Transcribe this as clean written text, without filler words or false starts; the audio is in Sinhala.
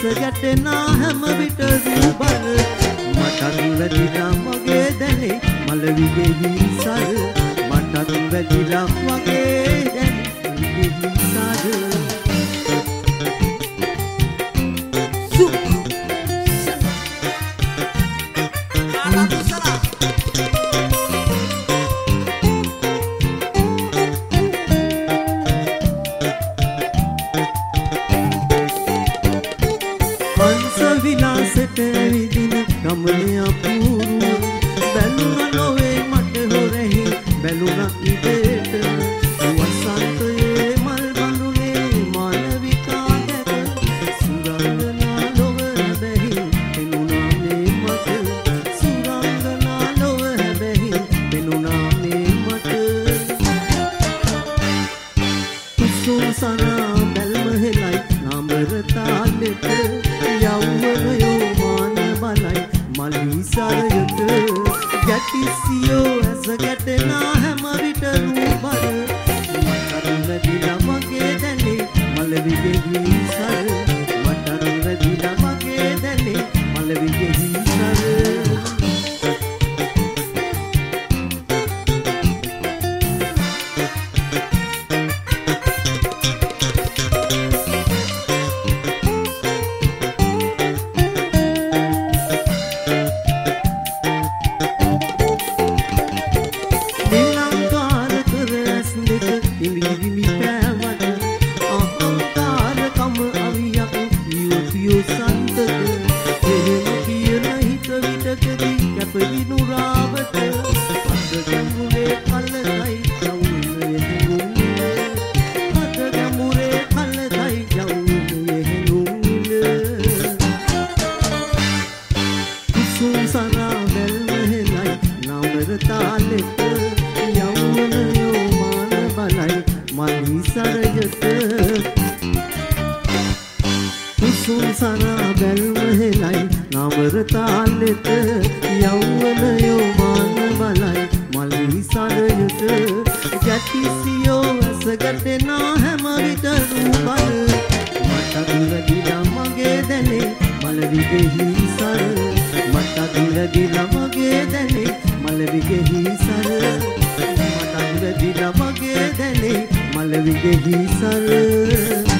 ගැටෙන හැම විට රූබර මටත් වැදිලා මගේ දැනේ මලවිගේ හිසර මටත් වැදිලා මගේ දැනේ හිසර විලාසෙට විදින ගමනේ අපූර්ව බැලුණ නොවේ මට හොරෙහි බැලුණ ඉබේට වසන්තයේ මල් බඳුනේ මානවිකා දැක සුරංගනා ලොව හැබැයි පෙනුණා මේ මට සුරංගනා ලොව හැබැයි පෙනුණා මේ මට කුසුම් සනා බැල්ම හෙලයි නාඹර තාලෙට යව්වනයෝ මාන බලයි මලිසරයට ගැටිසියෝ ඇස ගැටෙන හැම විට රූබර මටත් වැදිලා මගේ දැනේ මලවිගේ හිසර මටත් වැදිලා මගේ දැනේ මලවිගේ හිසර මලවිගේ හිසර